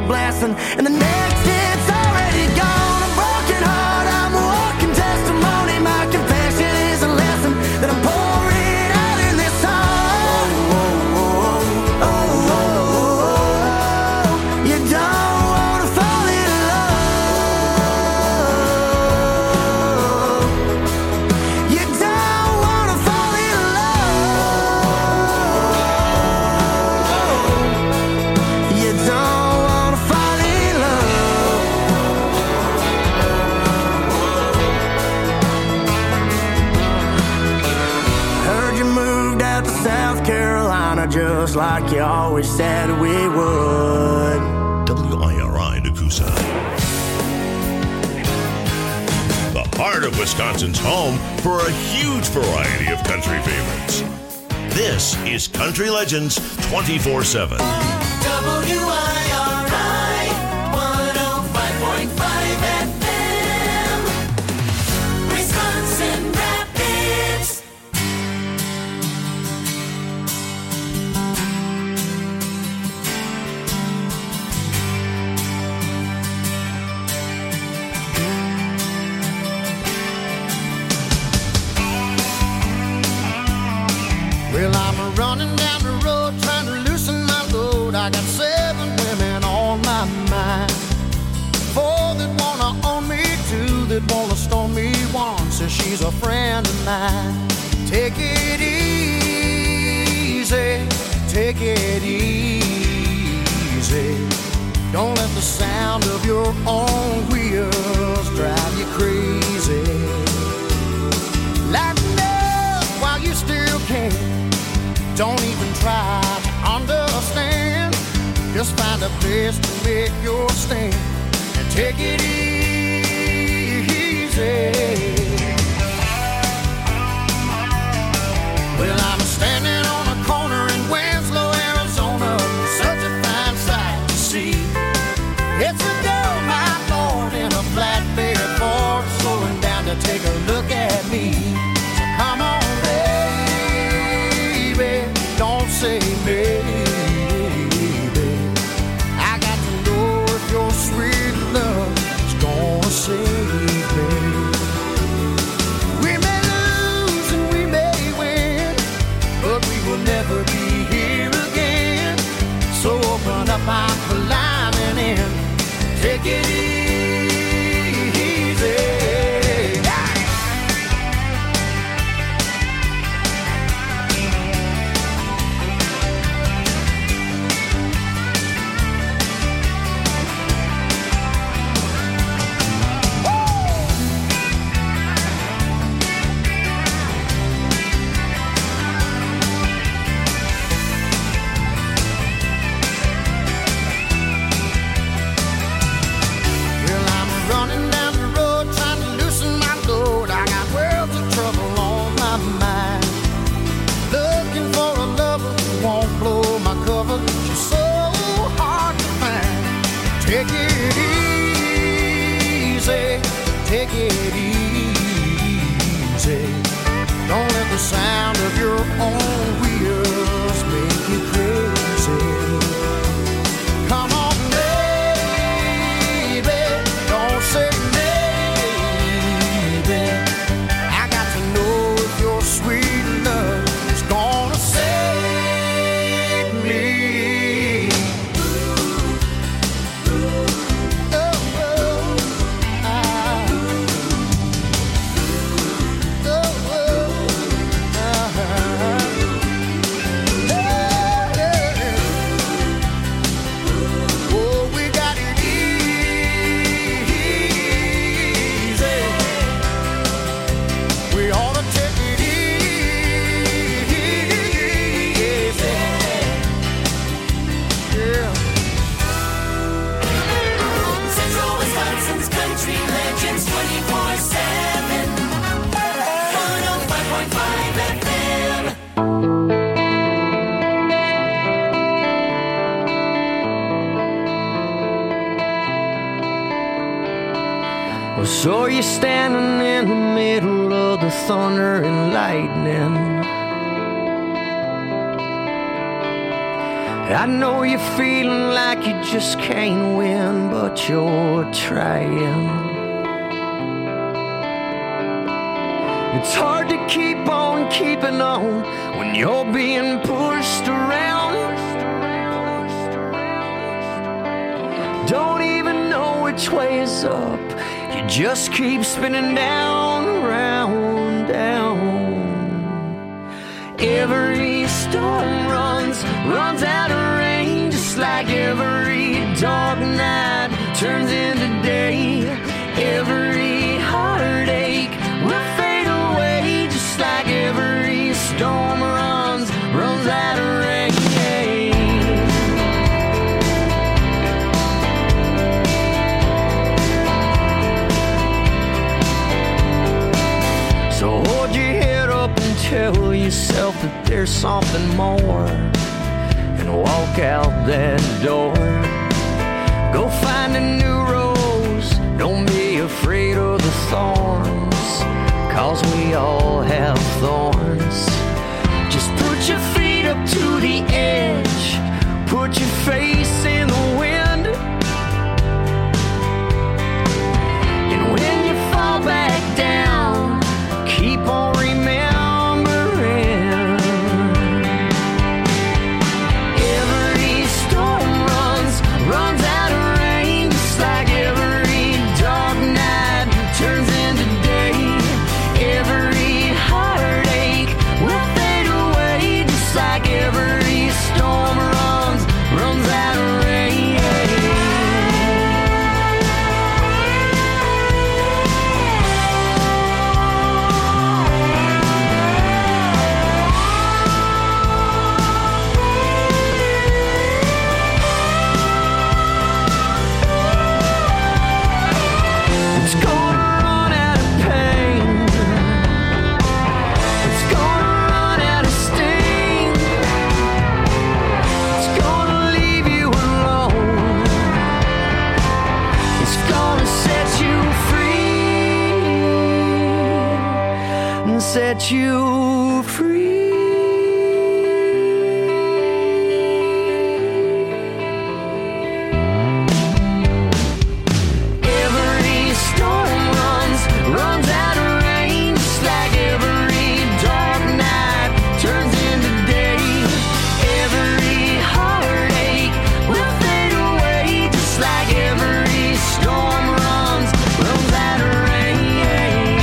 blessing, and the next it's already gone. A broken heart, I'm a walking testimony. My confession is a lesson that I'm pouring out in this song. Oh, oh, oh, oh, oh. You don't wanna fall in love. You don't wanna fall in love. You don't wanna fall in love. Heard you moved out to South Carolina just like you always said we would. WIRI Nakusa. The heart of Wisconsin's home for a huge variety of country favorites. This is Country Legends 24/7. WIRI 105.5 FM, Wisconsin Rapids. Well, I'm running down the road trying to loosen my load. I got 7 women on my mind. 4 that wanna own me, 2 that wanna stone me. 1 says she's a friend of mine. Take it easy, take it easy. Don't let the sound of your own wheels drive you crazy. Lighten up while you still can. Don't even try to understand. Just find a place to make your stand and take it easy. Well, I'm standing on a corner in Winslow, Arizona. Such a fine sight to see. It's a girl, my Lord, in a flatbed Ford, slowing down to take a look at me. So come on, baby, don't say maybe. I got to know if your sweet love is gonna save me. We may lose and we may win, but we will never be here again. So open up our climbing in, take it easy. Well, I'm running down the road trying to loosen my load. I got worlds of trouble on my mind. Looking for a lover who won't blow my cover. She's so hard to find. Take it easy, take it easy. Don't let the sound of your own wheels make you crazy. Come on, baby, don't say maybe. I got to know if your sweet love is gonna save me. Oh, oh, ah. Oh, oh, ah. Yeah, yeah. Oh, we got it easy. We ought to take it easy. Yeah. Central Wisconsin's Country Legends 24/7, 105.5 FM. Well, so you're standing in the middle of the thunder and lightning, I know you're feeling like you just can't win, but you're trying. It's hard to keep on keeping on when you're being pushed around. Don't even know which way is up. You just keep spinning down, round, down. Every storm runs out of rain, just like every dark night turns into day. Every heartache will fade away, just like every storm runs out of rain. So hold your head up and tell yourself that there's something more, and walk out that door. Go find a new rose, don't be afraid of the thorns, 'cause we all have thorns. Just put your feet up to the edge, put your face in the wind, and when you fall back down, keep on remembering. Every storm runs out of rain, just like every dark night turns into day. Every heartache will fade away, just like every storm runs out of rain. It's gonna run out of pain. It's gonna run out of sting. It's gonna leave you alone. It's gonna set you free and set you free. Every storm runs out of rain, just like every dark night turns into day. Every heartache will fade away, just like every storm runs out of rain.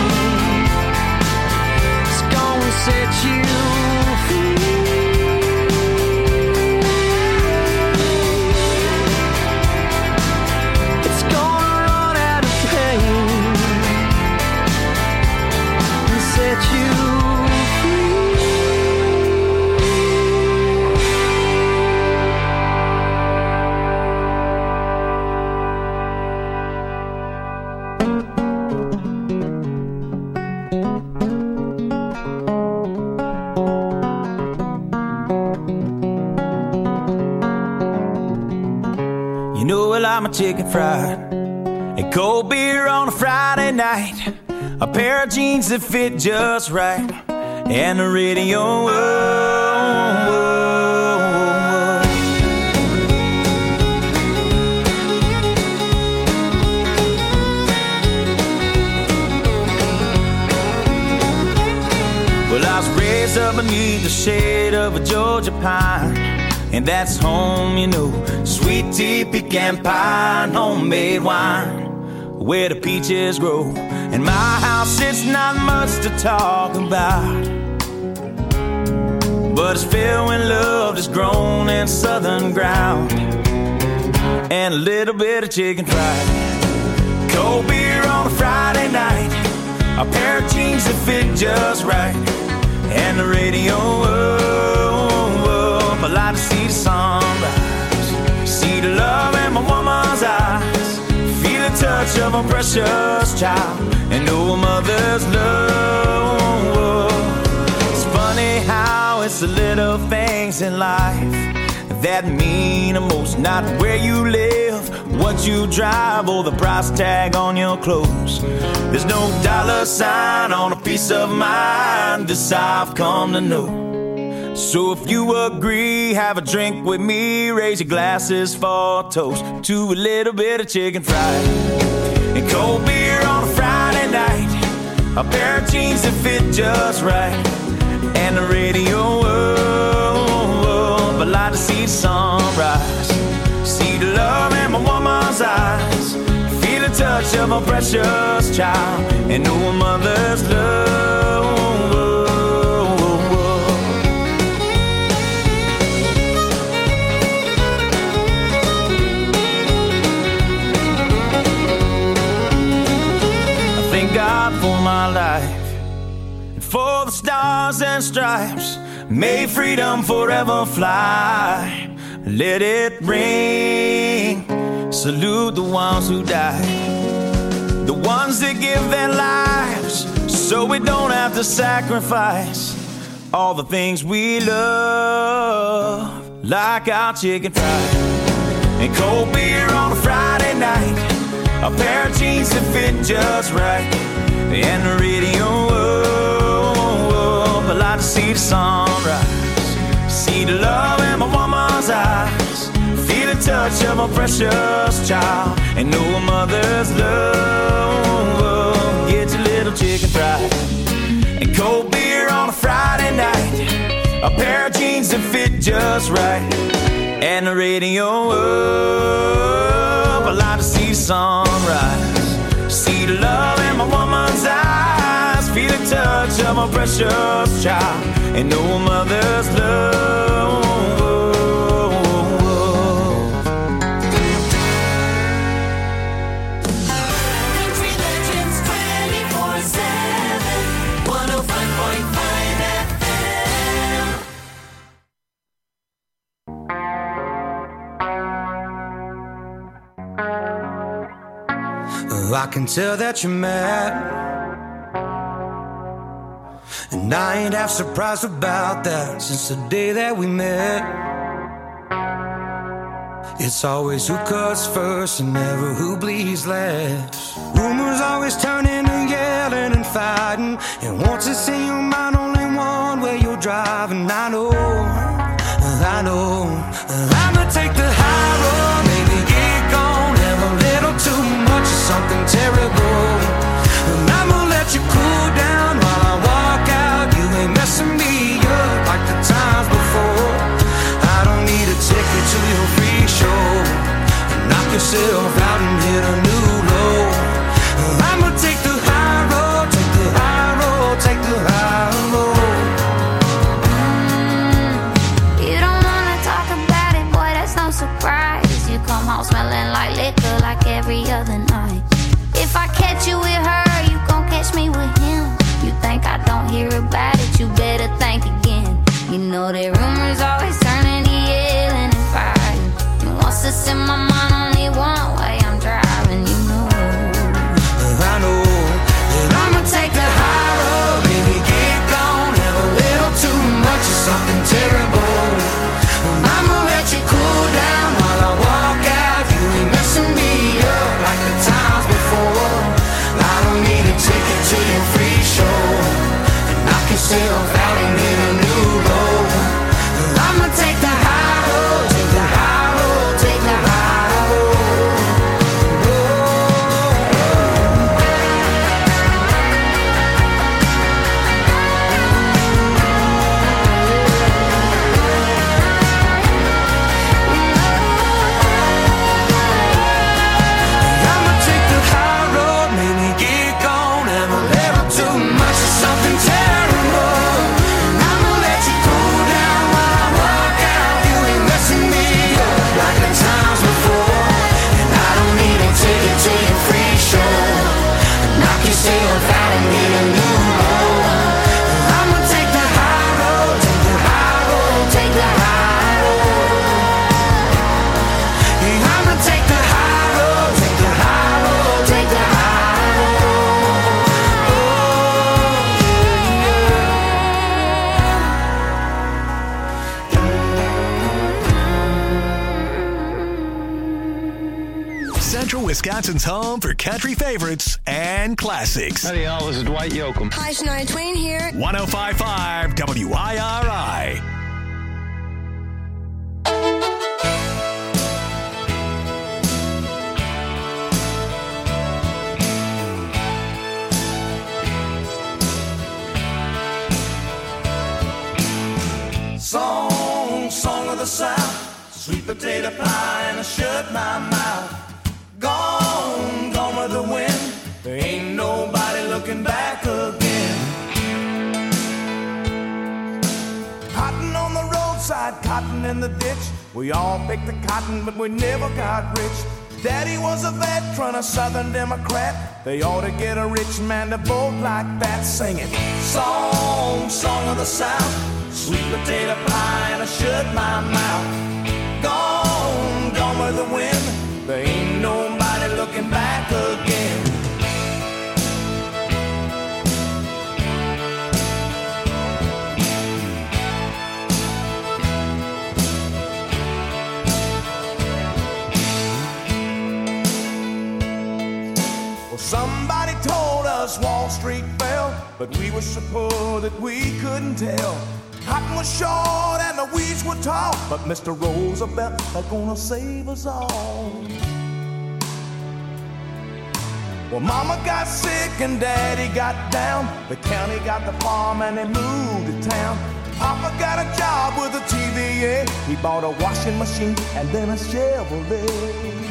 It's gonna set you free. It's gonna run out of pain and set you You know, well, I'm a chicken fried and cold beer on a Friday night, a pair of jeans that fit just right, and the radio. Well, I was raised up beneath the shade of a Georgia pine, and that's home, you know. Sweet tea, pecan pie, and homemade wine, where the peaches grow. In my house, it's not much to talk about, but it's filled when love is grown in southern ground, and a little bit of chicken fried. Cold beer on a Friday night, a pair of jeans that fit just right, and the radio up. I like to see the sunrise, see the love in my woman's eyes, feel the touch of a precious child, and know a mother's love. It's funny how it's the little things in life that mean the most, not where you live, what you drive, or the price tag on your clothes. There's no dollar sign on a peace of mind, this I've come to know. So if you agree, have a drink with me, raise your glasses for a toast to a little bit of chicken fried and cold beer on a Friday night, a pair of jeans that fit just right, and the radio. I'd like to see the sunrise, see the love in my woman's eyes, feel the touch of a precious child, and know a mother's love. I thank God for my life and for the stars and stripes. May freedom forever fly. Let it ring. Salute the ones who died, the ones that give their lives so we don't have to sacrifice all the things we love, like our chicken fried and cold beer on a Friday night, a pair of jeans that fit just right, and the radio. I'd like to see the sunrise, see the love in my woman's eyes, feel the touch of a precious child, and know a mother's love. Get your little chicken fried and cold beer on a Friday night, a pair of jeans that fit just right, and the radio up. I'd like to see the sunrise, see the love in my woman's eyes, feel the touch of a precious child, and know a mother's love. Country Legends 24/7, 105.5 FM. I can tell that you're mad, and I ain't half surprised about that. Since the day that we met, it's always who cuts first and never who bleeds last. Rumors always turn into yelling and fighting, and once it's in your mind, only one way you're driving. I know I'ma take the high road, maybe get gone, have a little too much of something terrible, and I'ma let you cool down while I walk out. You ain't messing me up like the times before. I don't need a ticket to your free show. Knock yourself out and hit a new low. I'ma take the high road, take the high road, take the high road. You don't wanna talk about it, boy, that's no surprise. You come home smelling like liquor like every other night. If I catch you with her, you gon' catch me with him. You think I don't hear about it, you better think again. You know that rumors always turn into yelling and fighting, and once it's in my mind, only one way I'm driving, you know. I know that I'ma take the high road, baby, get gone, have a little too much of something terrible. I'ma let you cool down while I walk out. You ain't messing me up like the times before. I don't need a ticket to your free show, and knock yourself out and hit a new low. I'ma take the high road, take the high road, take the high road. I'ma take the high road, maybe get gone, have a little too much of something terrible. I'ma let you cool down while I walk out. You ain't messing me up like the times before, and I don't need a ticket to your free show. Knock yourself out and hit a new low. I'ma take the high road, take the high road, take the high road. Yeah, I'ma take the high road, take the high road, take the high road. Central Wisconsin's home for country favorites and classics. Howdy, y'all. This is Dwight Yoakam. Hi, Shania Twain here. 105.5 WIRI. the South, sweet potato pie, and I shut my mouth. Gone, gone with the wind. There ain't nobody looking back again. Cotton on the roadside, cotton in the ditch. We all picked the cotton, but we never got rich. Daddy was a veteran, a Southern Democrat. They ought to get a rich man to vote like that. Singing song, song of the South, sweet potato pie, and I shut my mouth. Gone, gone with the wind. There ain't nobody looking back again. Somebody told us Wall Street fell, but we were so poor that we couldn't tell. Cotton was short and the weeds were tall, but Mr. Roosevelt was gonna save us all. Well, Mama got sick and Daddy got down. The county got the farm and they moved to town. Papa got a job with a TVA. He bought a washing machine and then a Chevrolet.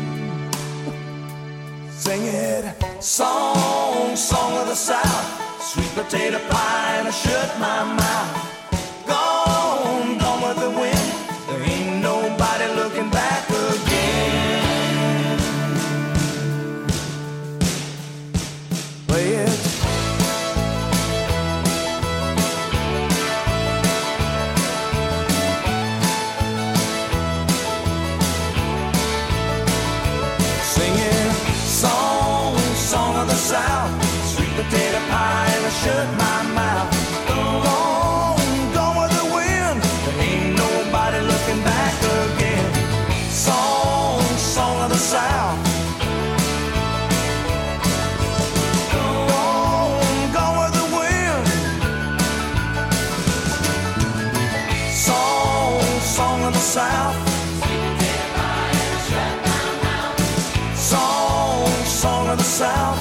Sing it, song, song of the South, sweet potato pie, and I shut my mouth. Gone, gone with the wind. There ain't nobody looking back again. Play it. South, sweet potato pie, and I shut my mouth. Gone, gone with the wind. There ain't nobody looking back again. Song, song of the South. Gone, gone with the wind. Song, song of the South. Sweet potato pie, and I shut my mouth. Song, song of the South.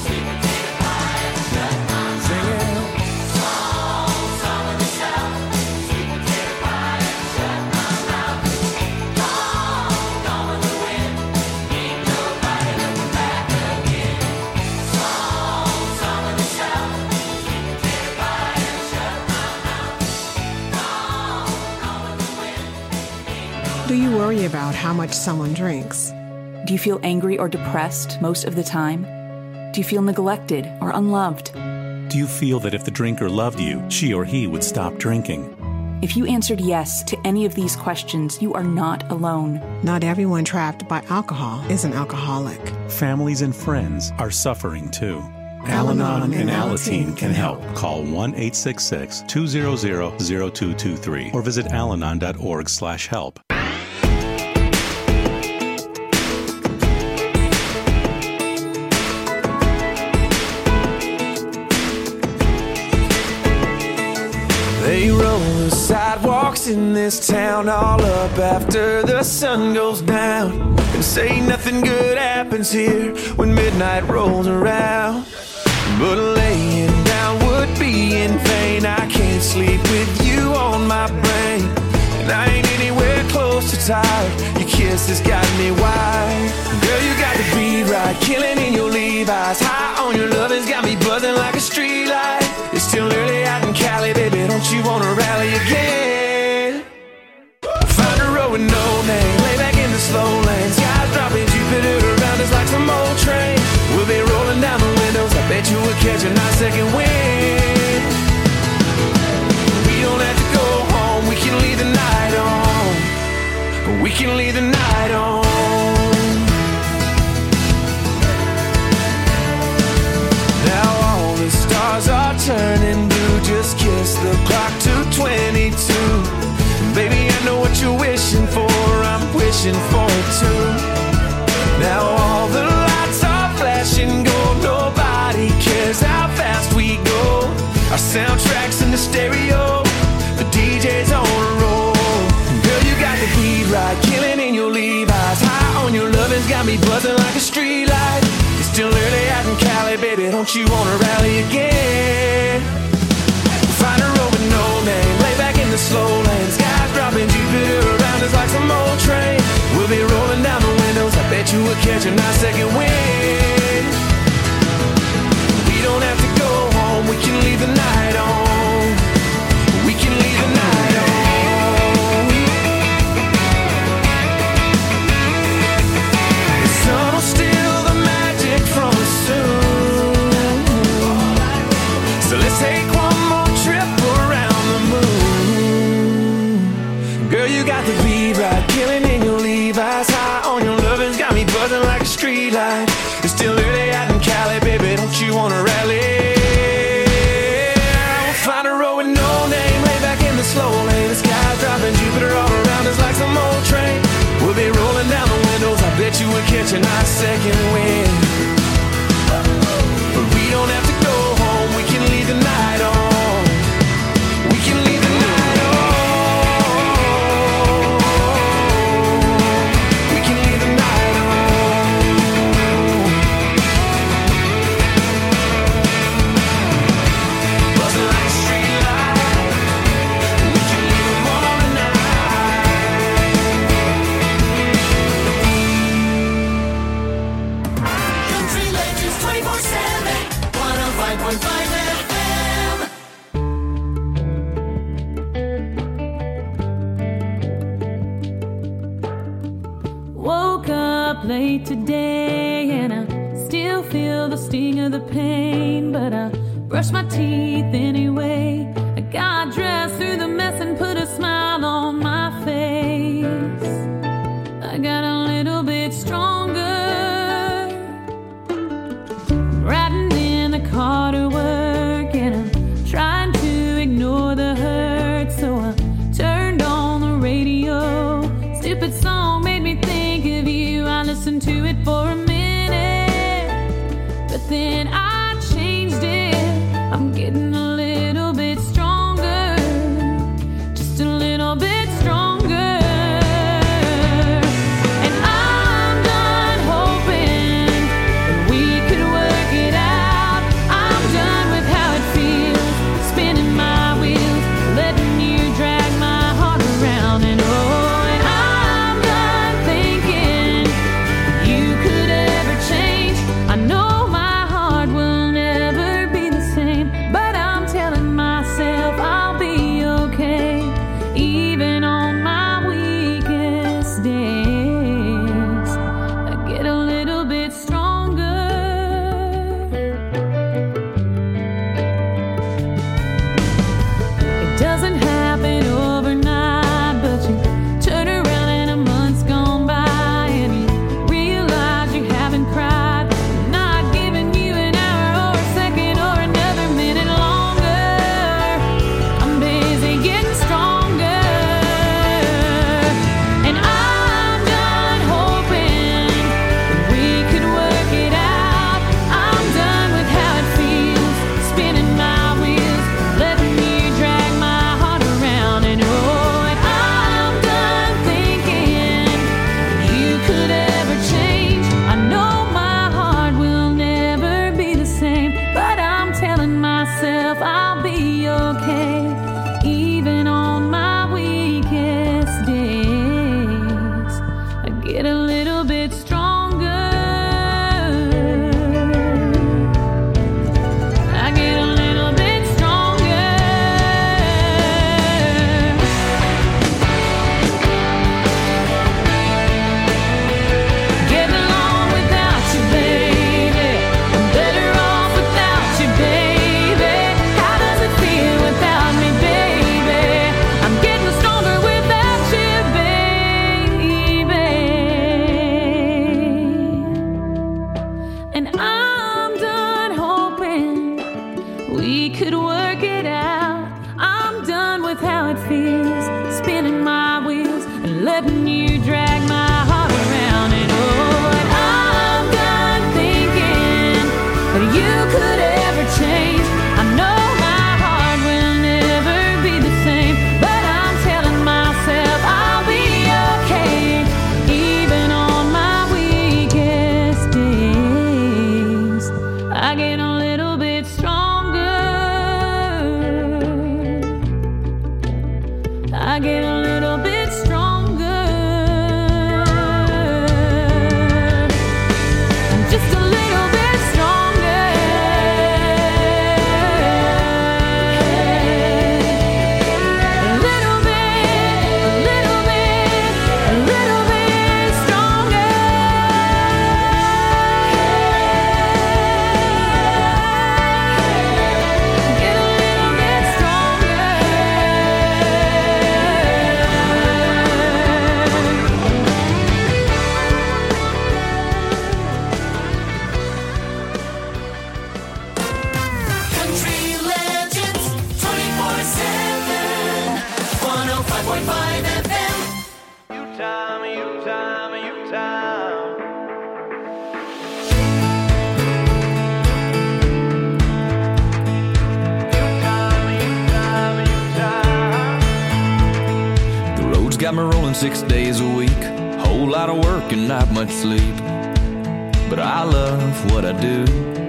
Do you worry about how much someone drinks? Do you feel angry or depressed most of the time? Do you feel neglected or unloved? Do you feel that if the drinker loved you, she or he would stop drinking? If you answered yes to any of these questions, you are not alone. Not everyone trapped by alcohol is an alcoholic. Families and friends are suffering too. Al-Anon and Alateen can help. Call 1-866-200-0223 or visit alanon.org/help. They roll the sidewalks in this town all up after the sun goes down, and say nothing good happens here when midnight rolls around. But laying down would be in vain. I can't sleep with you on my brain, and I ain't anywhere close to tired. Your kiss has got me wired. Girl, you got the beat right, killing in your Levi's. High on your love has got me buzzing like a street light. It's still early out in Cali, baby, don't you wanna rally again? Find a road with no name, lay back in the slow lane. Skies dropping, Jupiter around us like some old train. We'll be rolling down the windows, I bet you we'll catch a nice second wind. We don't have to go home, we can leave the night on. We can leave the night on. Now all the stars are turning blue. Just kiss the clock to 22. Baby, I know what you're wishing for, I'm wishing for it too. Now all the lights are flashing gold. Nobody cares how fast we go. Our soundtrack's in the stereo, the DJ's on a roll. Girl, you got the beat right, killing in your Levi's. High on your lovin's got me buzzing like a street light. It's still early out in Cali, baby, don't you wanna rally again? Find a road with no name, lay back in the slow lane. Skies dropping, Jupiter catch a nice second wind. We don't have to go home, we can leave the night on. We can leave the night on. The sun will steal the magic from us soon. So let's take one more trip around the moon. Girl, you got the beat right, killing in your Levi's. High on your loving, got me buzzing like a street light. It's still early out in Cali, baby, don't you wanna rally? We'll find a road with no name, lay back in the slow lane. The sky's dropping, Jupiter all around us like some old train. We'll be rolling down the windows, I bet you we'll catch a nice second wind. But we don't have to go home, we can leave the night on. We can leave the night on. We can leave the night on. Buzzing like a street light. We can leave them all tonight. Country Legends 24/7, 105.5 FM. Woke up late today and I still feel the sting of the pain, but I brush my teeth anyway. I got dressed through the mess and put a smile on my face. I got a little bit stronger, riding in the car to work and I'm trying to ignore the hurt, so I turned on the radio. Stupid song made me think of you. I listened to it for a minute, but then I changed it. I'm getting a little bit stronger, just a little bit stronger. And I'm done hoping that we could work it out. I'm done with how it feels, spinning my wheels, letting you drag my heart around. And oh, and I'm done thinking you could ever change. I know my heart will never be the same, but I'm telling myself I'll be okay, even on my weakest days. I get a little bit stronger. It doesn't happen overnight, but you turn around and a month's gone by and you realize you haven't cried. I'm not giving you an hour or a second or another minute longer. I'm busy getting stronger. And I'm done hoping that we could work it out. I'm done with how it feels, spinning my wheels, letting you drag my heart around. And oh, and I'm done thinking you could ever change. I know my heart will never be the same, but I'm telling myself I'll be okay, even on my weakest days. I get a little bit stronger. I get a little bit stronger. Getting along without you, baby. I'm better off without you, baby. How does it feel without me, baby? I'm getting stronger without you, baby. And I'm done hoping we could work it out. I'm done with how it feels, spinning my wheels and letting you drag my heart around. And oh, and I'm done thinking that you could ever change. I know my heart will never be the same, but I'm telling myself I'll be okay, even on my weakest days. I get a little bit stronger. I get a little bit stronger. got me rolling 6 days a week. Whole lot of work and not much sleep, but I love what I do.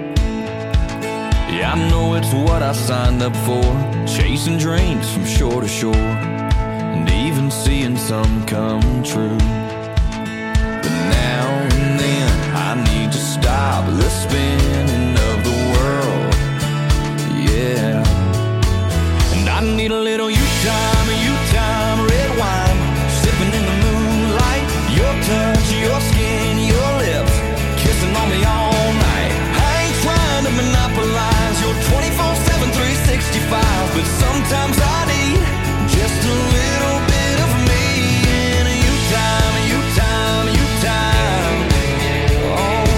Yeah, I know it's what I signed up for, chasing dreams from shore to shore, and even seeing some come true. But now and then I need to stop the spinning of the world, yeah. And I need a little you time, red wine, sipping in the moonlight, your touch, your skin, your lips, kissing on me all night. I ain't trying to monopolize your 24/7, 365, but sometimes I need just a little bit of me and you time, you time, you time. Oh,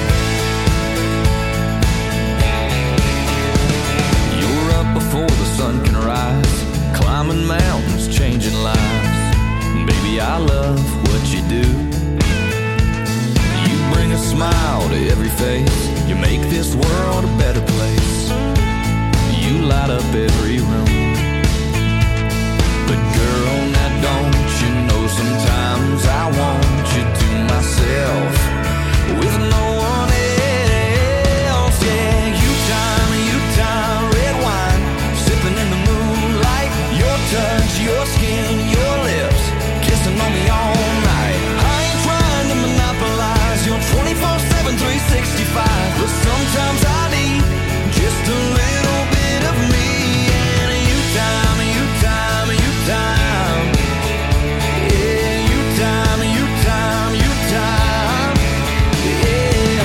you're up before the sun can rise, climbing mountains, changing lives. And baby, I love what you do. You bring a smile to every face, you make this world a better place. You light up every room. But girl, now don't you know sometimes I want you to myself with no one else. Yeah, you time, red wine, sipping in the moonlight, your touch, your skin, your lips, kissing on me all night. I ain't trying to monopolize your 24/7, 365, but sometimes I need just a little bit of me and you time, you time, you time. Yeah, you time, you time, you time. Yeah.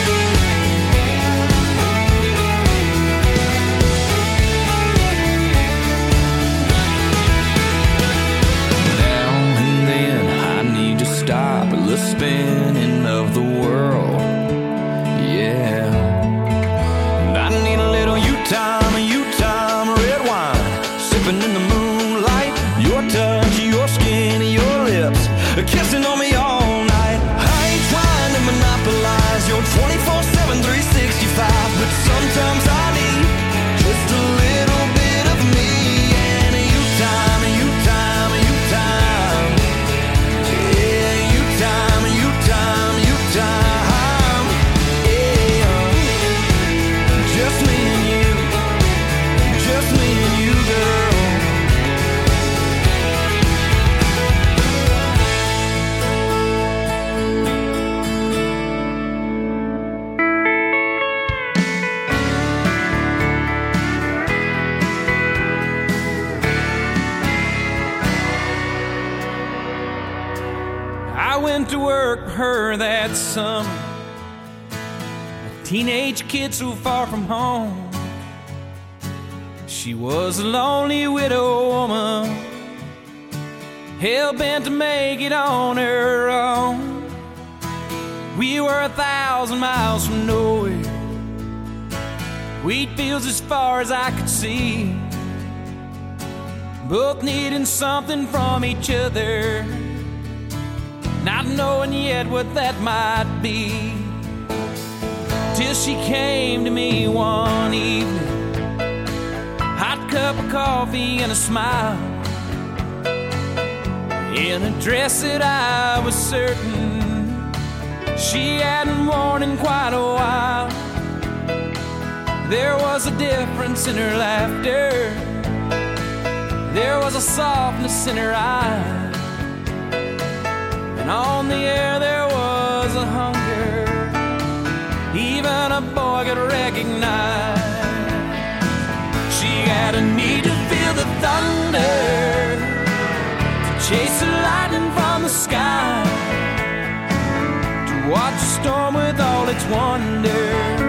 Now and then I need to stop the spinning of the world, yeah. And I need a little you time, red wine, sipping in the moonlight, your touch, your skin, your lips, kissing on me all night. I ain't trying to monopolize your 24/7, 365, but sometimes I need just a little bit of me and you time, you time, you time. Yeah, you time, you time, you time. Yeah, just me and you, just me and you, girl. I went to work for her that summer, a teenage kid so far from home. She was a lonely widow woman, hell-bent to make it on her own. We were 1,000 miles from nowhere, wheat fields as far as I could see, both needing something from each other, not knowing yet what that might be, till she came to me one evening, hot cup of coffee and a smile, in a dress that I was certain she hadn't worn in quite a while. There was a difference in her laughter, there was a softness in her eyes, and on the air there was a hunger even a boy could recognize. She had a need to feel the thunder, to chase the lightning from the sky, to watch the storm with all its wonder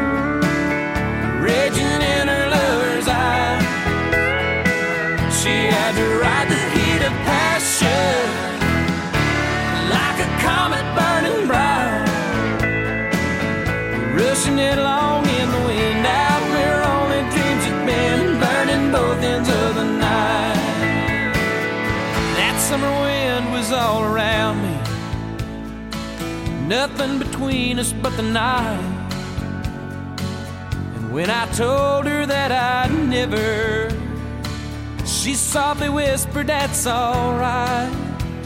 raging in her lover's eye. She had to ride the heat of passion like a comet burning bright, rushing it along in the wind out where only dreams had been, burning both ends of the night. That summer wind was all around me, nothing between us but the night. And when I told her that I'd never, she softly whispered, "That's alright."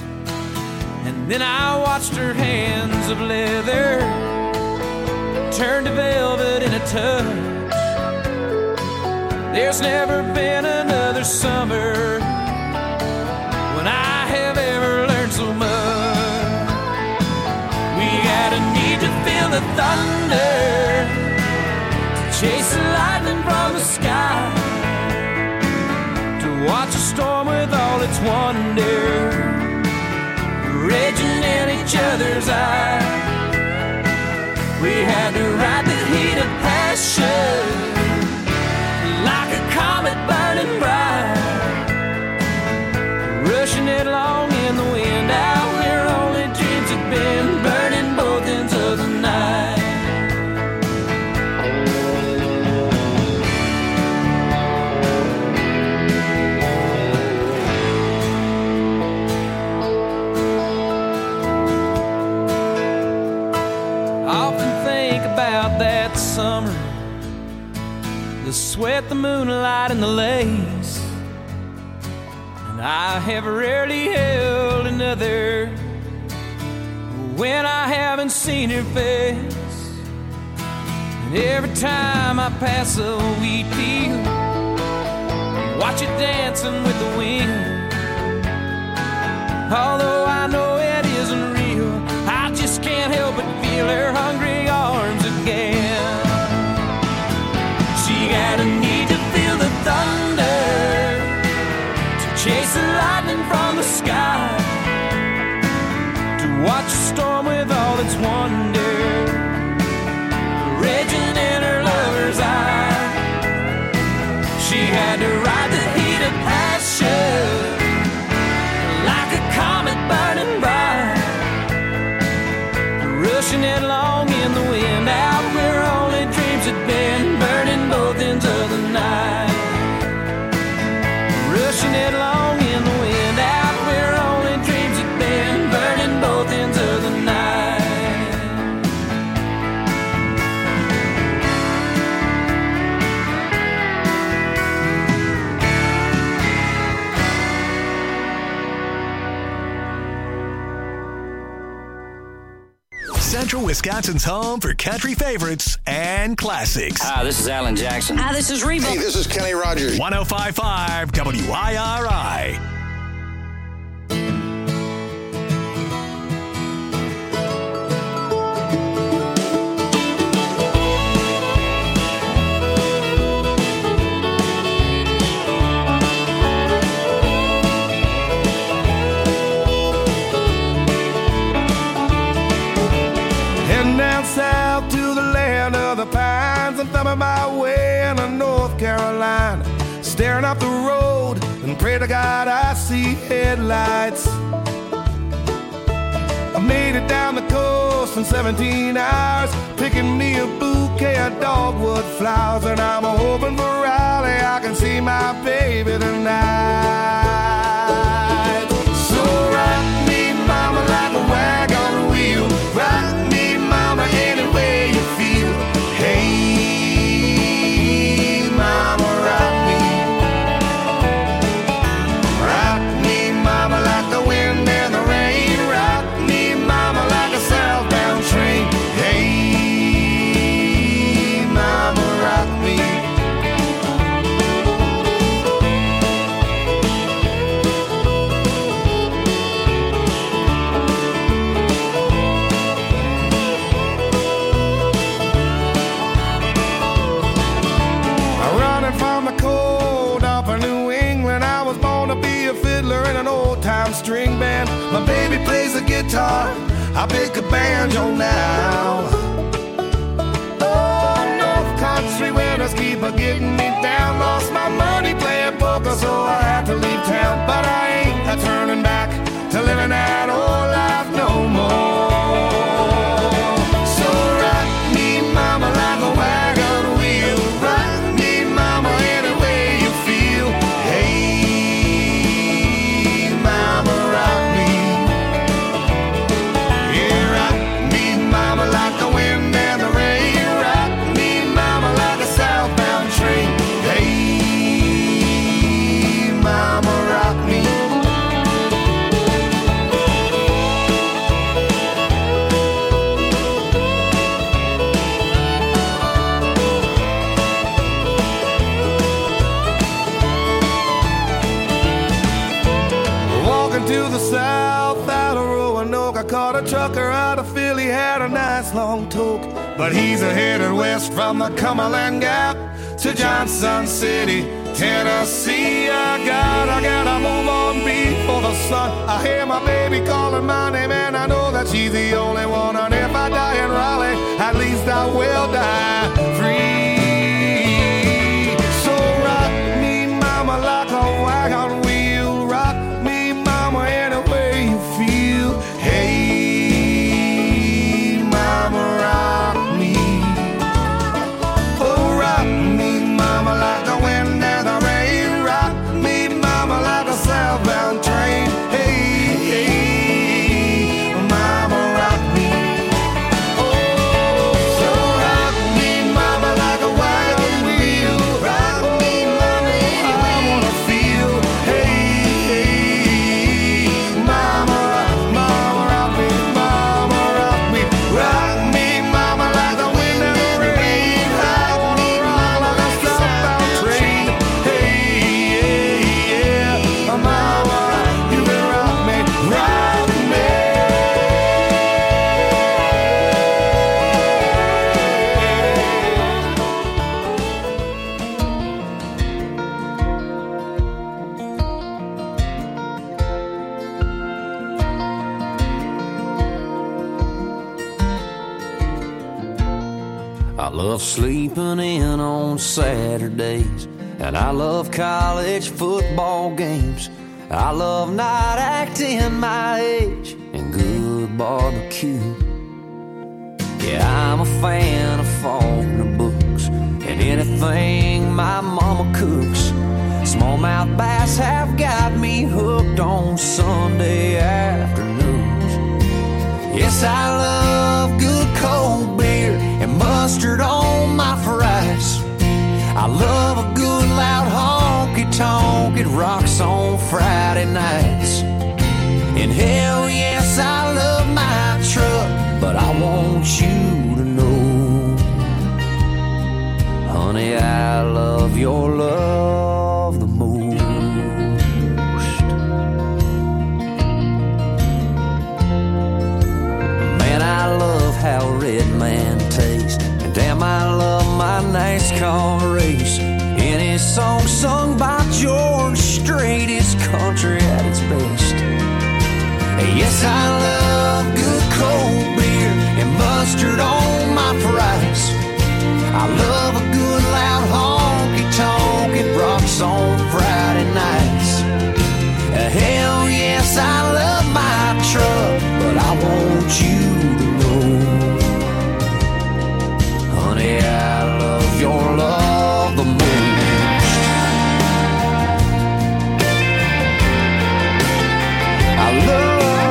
Then I watched her hands of leather turn to velvet in a touch. There's never been another summer when I have ever learned so much. We had a need to feel the thunder, to chase the lightning from the sky, to watch a storm with all its wonder raging in each other's eyes. We had to ride the heat of passion like a comet burning bright, rushing it along in the wind out where only dreams had been, burning both ends of the night. That summer, the sweat, the moonlight, and the lace, and I have rarely held another when I haven't seen her face. And every time I pass a wheat field, watch it dancing with the wind. Although I know it isn't real, I just can't help but feel her hungry arms again. She got a need to feel the thunder, to chase the lightning from the sky, to watch a storm with all its wonder raging in her lover's eye. She had to ride the heat of passion like a comet burning bright, rushing it along in the wind out where only dreams had been, burning both ends of the night. Rushing it along in the wind out where only dreams had been, burning both ends of the night. Central Wisconsin's home for country favorites and classics. Hi, this is Alan Jackson. Hi, this is Reba. Hey, this is Kenny Rogers. 105.5 WIRI. South to the land of the pines, I'm thumbing my way into North Carolina, staring up the road and pray to God I see headlights. I made it down the coast in 17 hours, picking me a bouquet of dogwood flowers, and I'm hoping for Raleigh I can see my baby tonight. So rock me, mama, like a wagon wheel. Rock me, mama, any way you feel. Hey, mama, rock me. Rock me, mama, like the wind and the rain. Rock me, mama, like a southbound train. Hey, mama, rock me. In an old-time string band, my baby plays the guitar, I pick a banjo now. Oh, North Country winters keep getting me down. Lost my money playing poker, so I had to leave town. But I ain't turning back to living that old life no more. So rock me, mama, like a wagon wheel. Rock me, mama, any way you feel. Hey, like the wind and the rain. Rock me, mama, like a southbound train. down to the south out of Roanoke. I caught a trucker out of Philly, had a nice long toke. But he's headed west from the Cumberland Gap to Johnson City, Tennessee. I gotta move on before the sun. I hear my baby calling my name, and I know that she's the only one. And if I die in Raleigh, at least I will die free. So rock me, mama, like a wagon wheel. Rock me, mama, any way you feel. Hey, mama, rock me. Oh, rock me, mama, like the wind and the rain. Rock me, mama, like a southbound train. Hey, hey, mama, rock me. Oh, so rock me, mama, like a wagon wheel. Rock me, mama, I wanna feel. Hey, hey, mama, mama, rock me, mama, rock me. Rock me, mama, like the wind and the rain. I wanna rock like a southbound train. Hey, yeah, mama, you can rock me, rock me. I love sleeping in on Saturdays, and I love college football games. I love not acting my age and good barbecue. Yeah, I'm a fan of Faulkner books and anything my mama cooks. Smallmouth bass have got me hooked on Sunday afternoons. Yes, I love good cold beer and mustard on my fries. I love a good loud honky-tonk. It rocks on Friday nights. And hell yes, I love my truck, but I want you to know, honey, I love your love the most. Man, I love how Red Man tastes, and damn, I love my NASCAR race. Any song sung by George Strait is country at its best. Yes, I love good cold beer and mustard on my fries. I love a good loud honky-tonk. It rocks on Friday nights. Hell yes, I love my truck, but I want you to know, honey, I love your love the most. I love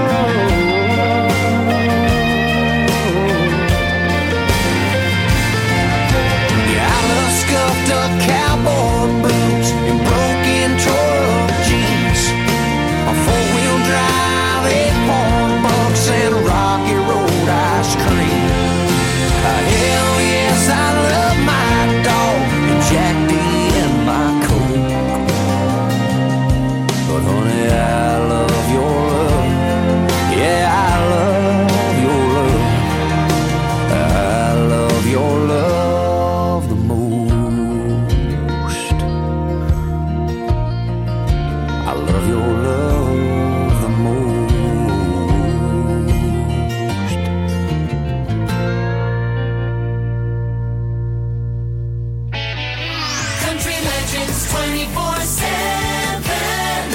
scuffed up cowboy boots and broken truck jeans, a four-wheel drive, 8-point bucks, and Rocky Road ice cream. Hell yes, I love my dog and Jack D and my Coke. But honey, I love your love. Yeah, I love your love. I love your love the most. I love your love the most. Country Legends 24/7.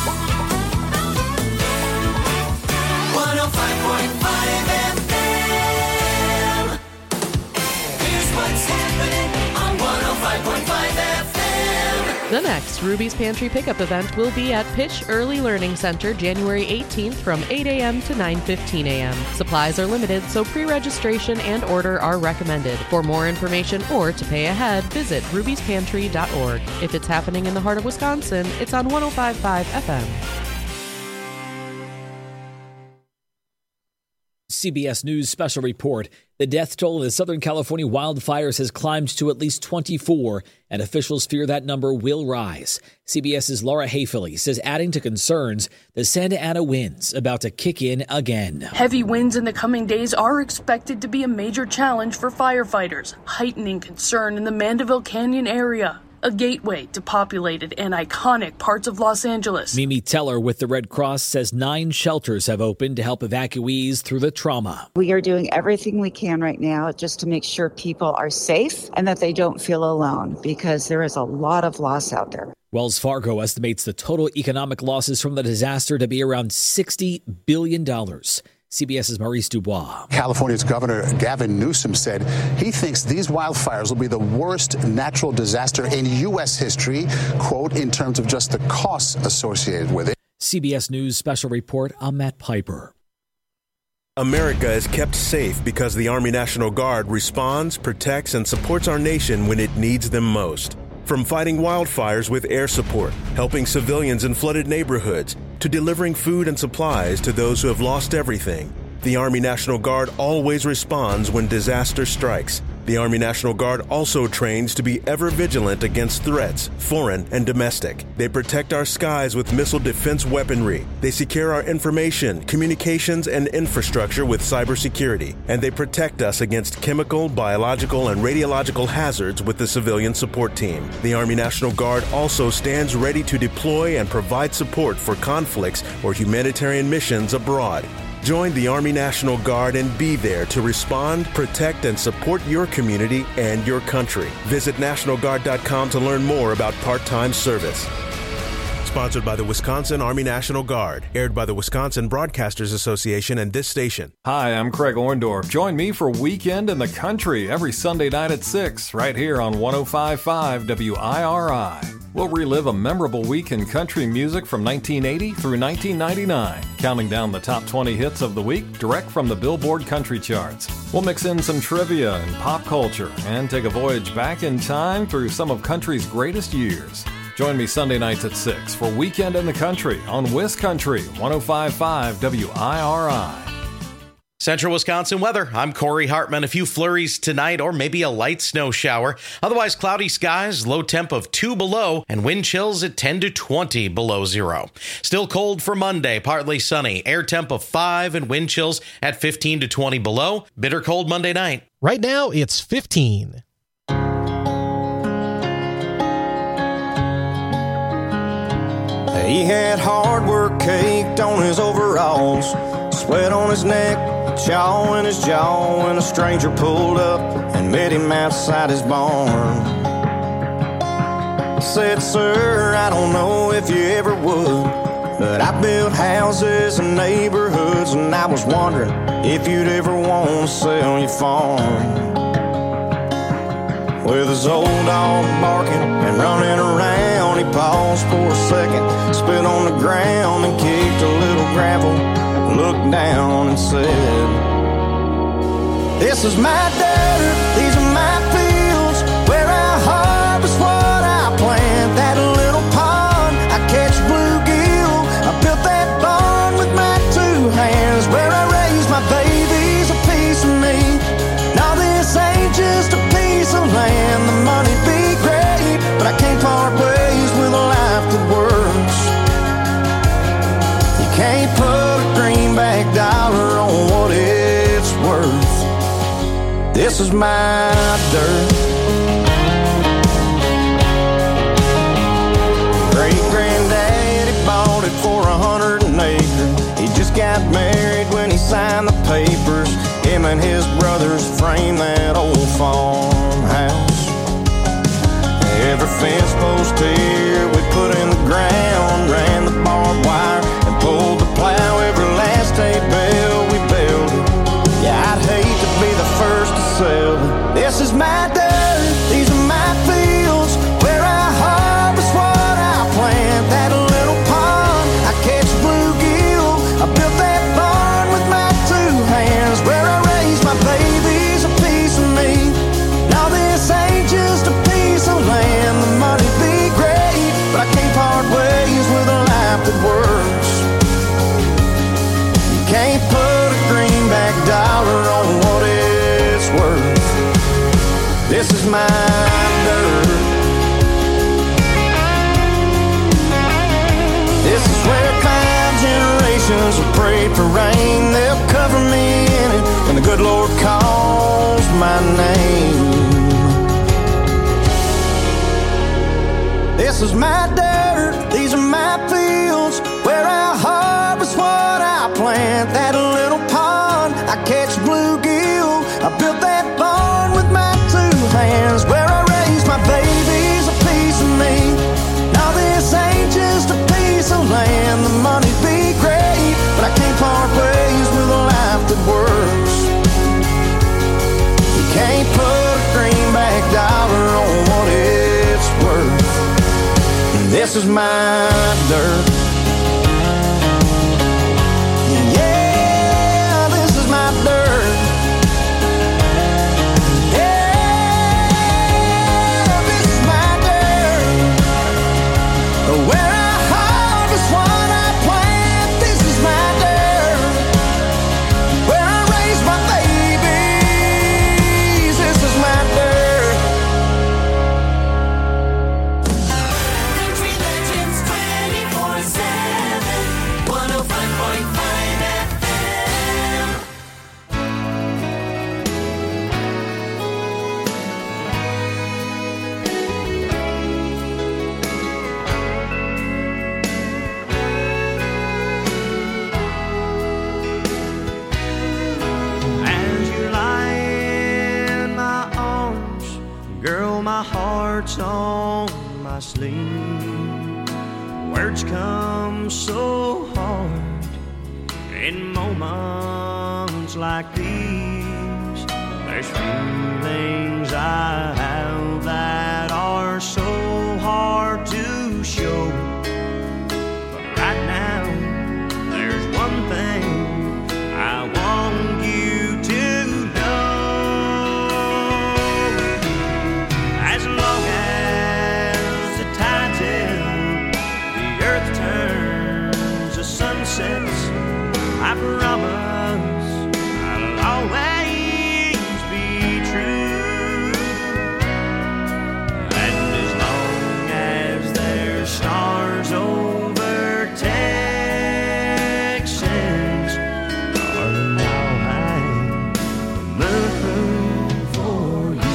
105.5 FM. Here's what's happening on 105.5 FM. The next Ruby's Pantry Pickup event will be at Pitch Early Learning Center January 18th from 8 a.m. to 9:15 a.m. Supplies are limited, so pre-registration and order are recommended. For more information or to pay ahead, visit rubyspantry.org. If it's happening in the heart of Wisconsin, it's on 105.5 FM. CBS News special report. The death toll in the Southern California wildfires has climbed to at least 24, and officials fear that number will rise. CBS's Laura Hayfilly says, adding to concerns, the Santa Ana winds about to kick in again. Heavy winds in the coming days are expected to be a major challenge for firefighters, heightening concern in the Mandeville Canyon area, a gateway to populated and iconic parts of Los Angeles. Mimi Teller with the Red Cross says 9 shelters have opened to help evacuees through the trauma. We are doing everything we can right now just to make sure people are safe and that they don't feel alone, because there is a lot of loss out there. Wells Fargo estimates the total economic losses from the disaster to be around $60 billion. CBS's Maurice Dubois. California's Governor Gavin Newsom said he thinks these wildfires will be the worst natural disaster in U.S. history, quote, in terms of just the costs associated with it. CBS News special report, I'm Matt Piper. America is kept safe because the Army National Guard responds, protects, and supports our nation when it needs them most. From fighting wildfires with air support, helping civilians in flooded neighborhoods, to delivering food and supplies to those who have lost everything, the Army National Guard always responds when disaster strikes. The Army National Guard also trains to be ever vigilant against threats, foreign and domestic. They protect our skies with missile defense weaponry. They secure our information, communications, and infrastructure with cybersecurity. And they protect us against chemical, biological, and radiological hazards with the civilian support team. The Army National Guard also stands ready to deploy and provide support for conflicts or humanitarian missions abroad. Join the Army National Guard and be there to respond, protect, and support your community and your country. Visit NationalGuard.com to learn more about part-time service. Sponsored by the Wisconsin Army National Guard. Aired by the Wisconsin Broadcasters Association and this station. Hi, I'm Craig Orndorff. Join me for Weekend in the Country every Sunday night at 6, right here on 105.5 WIRI. We'll relive a memorable week in country music from 1980 through 1999, counting down the top 20 hits of the week direct from the Billboard Country Charts. We'll mix in some trivia and pop culture and take a voyage back in time through some of country's greatest years. Join me Sunday nights at 6 for Weekend in the Country on WisCountry 105.5 WIRI. Central Wisconsin weather. I'm Corey Hartman. A few flurries tonight or maybe a light snow shower. Otherwise, cloudy skies, low temp of 2 below, and wind chills at 10 to 20 below zero. Still cold for Monday, partly sunny. Air temp of 5 and wind chills at 15 to 20 below. Bitter cold Monday night. Right now, it's 15. He had hard work caked on his overalls, sweat on his neck, chaw in his jaw, when a stranger pulled up and met him outside his barn. Said, sir, I don't know if you ever would, but I built houses and neighborhoods, and I was wondering if you'd ever want to sell your farm. With his old dog barking and running around, he paused for a second, spit on the ground and kicked a little gravel, looked down and said, this is my dirt, these are my fields, where I harvest what I plant. That little pond, I catch bluegill, I built that barn with my 2 hands, where I raise my babies, a piece of me. Now this ain't just a piece of land, the money be great, but I can't part ways with a life that works. You can't put a greenback dollar on what it's worth. This is my dirt. Great-granddaddy bought it for 100 an acre. He just got married when he signed the papers. Him and his brothers framed that old farmhouse. Every fence post here we put in the ground, ran the barbed wire and pulled the plow. Every last hay bale we built it. Yeah, I'd hate to be the first to sell it. This is my dirt, these are my fields, where I harvest what I plant. That little pond, I catch bluegill, I built that barn with my 2 hands, where I raise my babies, a piece of me. Now this ain't just a piece of land, the money be great, but I can't part ways with a life that works. You can't put a greenback dollar is my dirt. This is where cloud generations will pray for rain. They'll cover me in it when the good Lord calls my name. This is my dirt, these are my fields, where I harvest what I plant. That little pond, I catch bluegill. I built that barn with my 2 hands, where I raise my babies, a piece of me. Now this ain't just a piece of land. The money'd be great, but I can't part ways with a life that works. You can't put a greenback dollar on what it's worth. And this is my dirt. Yeah, this is my dirt. Where I harvest what I plant, this is my dirt. Where I raise my babies, this is my dirt. Country Legends 24/7, 105.5 FM. As you lie in my arms, girl, my heart's on my sleeve. Words come so hard in moments like these. There's feelings I have that are so hard to show. But right now, there's one thing I want you to know. As long as the tide's in, the earth turns, the sun sets, I promise I'll always be true. And as long as there's stars over Texas, darling, I'll hang the moon for you.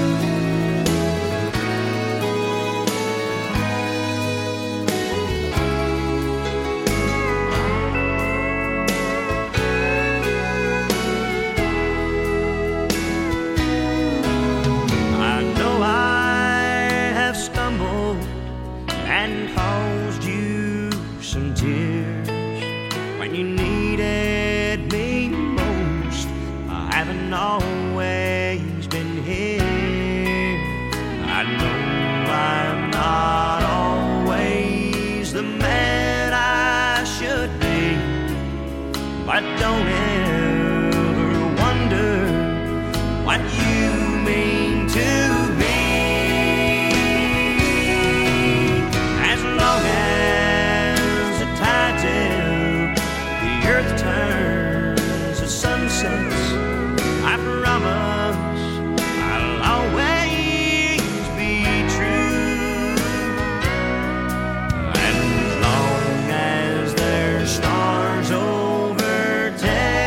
I know I have stumbled and caused you some tears when you needed me most. I haven't always been here. I know I'm not always the man I should be, but don't ever wonder what you mean to me. As long as the tide's in, the earth turns, the sun sets, I promise I'll always be true. And as long as there's stars over Texas,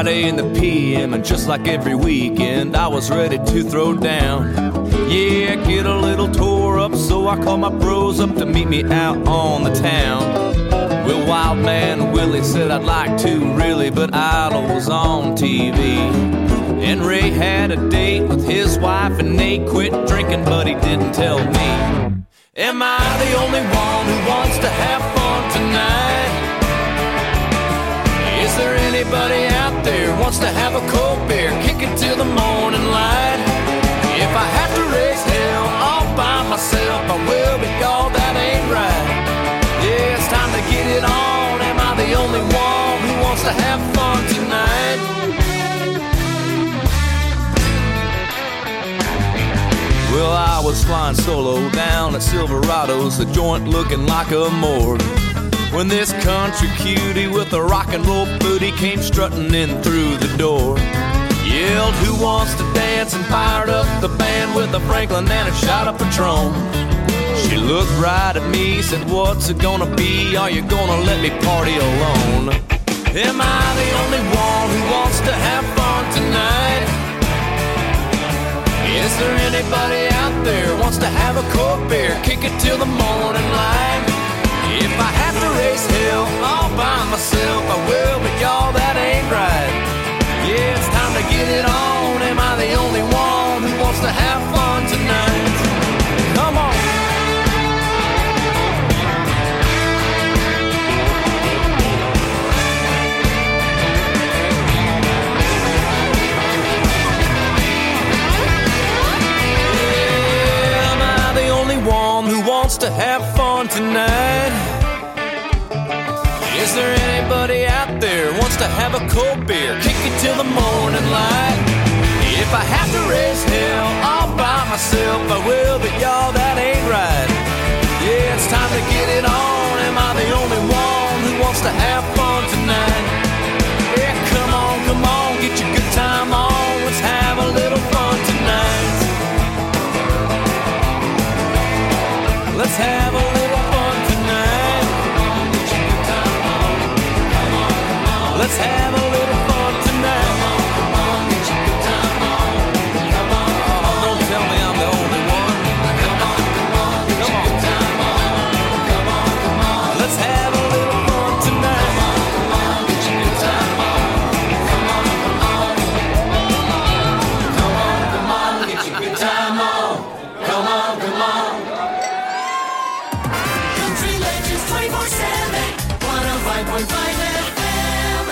Friday in the PM, and just like every weekend, I was ready to throw down. Yeah, get a little tore up, so I called my bros up to meet me out on the town. Well, Wild Man Willie said I'd like to really, but Idol was on TV. And Ray had a date with his wife, and Nate quit drinking, but he didn't tell me. Am I the only one who wants to have fun tonight? Is there anybody out there wants to have a cold beer, kick it till the morning light? If I have to raise hell all by myself, I will, but y'all, that ain't right. Yeah, it's time to get it on. Am I the only one who wants to have fun tonight? Well, I was flying solo down at Silverado's, the joint looking like a morgue, when this country cutie with a rock and roll booty came strutting in through the door. Yelled, who wants to dance, and fired up the band with a Franklin and a shot of Patron. She looked right at me, said, what's it gonna be? Are you gonna let me party alone? Am I the only one who wants to have fun tonight? Is there anybody out there wants to have a cold beer, kick it till the morning light? If I have to raise hell all by myself, I will, but y'all, that ain't right. Yeah, it's time to get it on. Am I the only one who wants to have fun tonight? Come on. Yeah, am I the only one who wants to have fun tonight? Is there anybody out there wants to have a cold beer, kick it till the morning light? If I have to raise hell all by myself, I will, but y'all, that ain't right. Yeah, it's time to get it on. Am I the only one who wants to have fun tonight? Yeah, come on, get your good time on. Let's have a little fun tonight. Let's have a little fun tonight. Let's have a little fun tonight. Don't tell me I'm the only one. Come on. Let's have a little fun tonight. Get your good time on. Come on. Country Legends 24/7, 105.5 FM.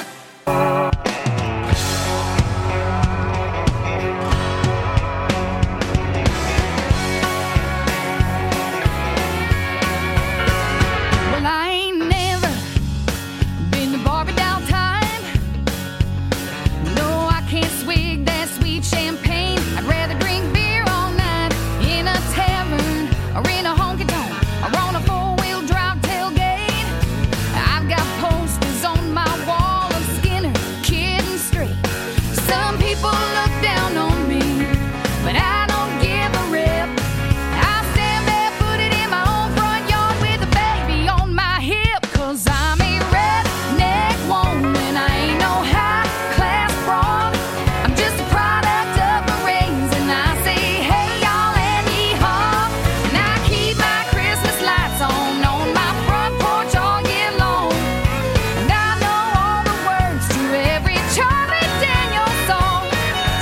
Well, I ain't never been to Barbie doll time. No, I can't swig that sweet champagne. I'd rather drink beer all night in a tavern or in a honky-tonk or on a four-wheel drive tailgate. I've got posters on my wall of Skinner, Kid and Straight. Some people look down on me, but I don't give a rip. I stand barefooted in my own front yard with a baby on my hip, 'cause I'm a redneck woman. I ain't no high-class broad. I'm just a product of my raising. I say, hey, y'all, and yee-haw. And I keep my Christmas lights on my front porch all year long. And I know all the words to every Charlie Daniels song.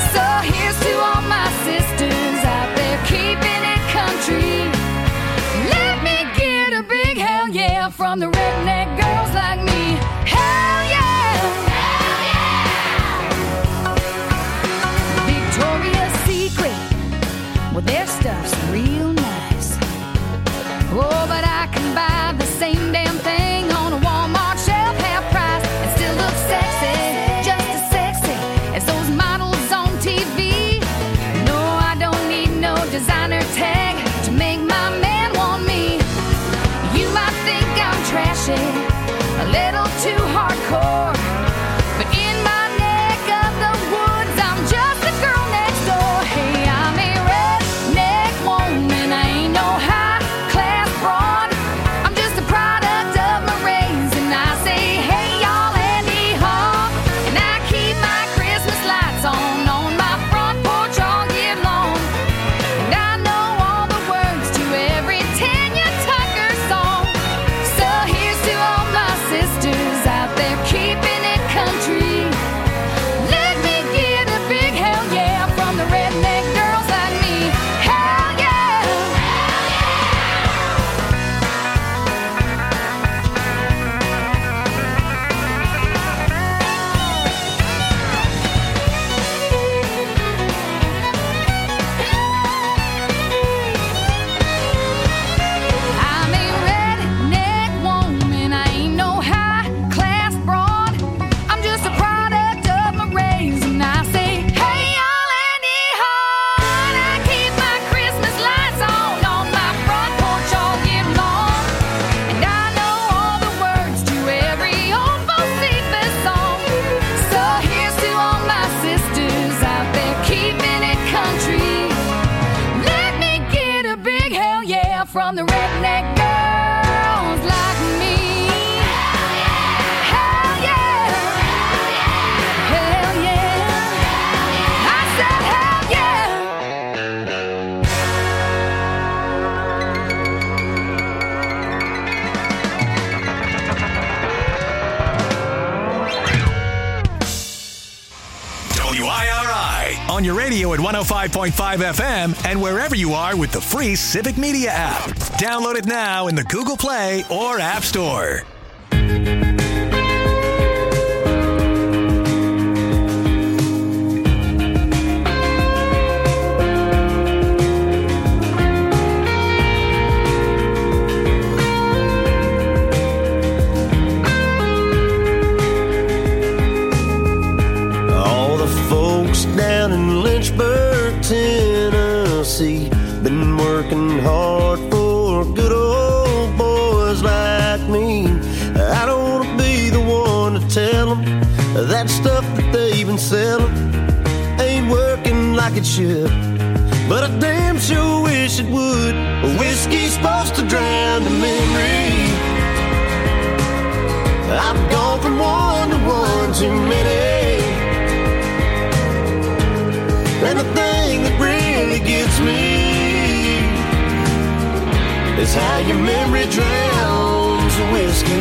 WIRI. On your radio at 105.5 FM and wherever you are with the free Civic Media app. Download it now in the Google Play or App Store. Down in Lynchburg, Tennessee, been working hard for good old boys like me. I don't want to be the one to tell them that stuff that they've been selling ain't working like it should, but I damn sure wish it would. Whiskey's supposed to drown the memory. I've gone from one to one too many. And the thing that really gets me is how your memory drowns the whiskey.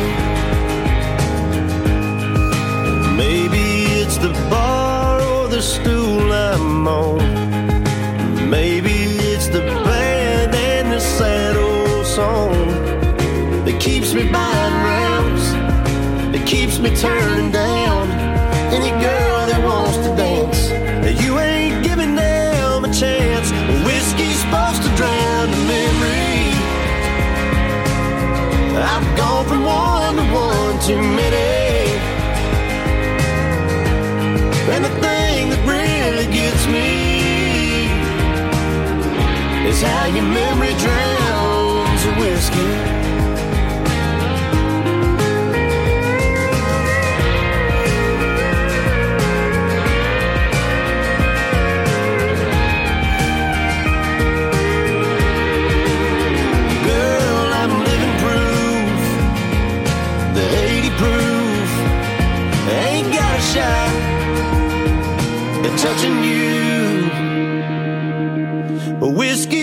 Maybe it's the bar or the stool I'm on. Maybe it's the band and the sad old song that keeps me buying rounds, that keeps me turning down any girl that wants to dance. You ain't giving them a chance. Whiskey's supposed to drown the memory. I've gone from one to one too many. And the thing that really gets me is how your memory drowns the whiskey. Touching you, whiskey.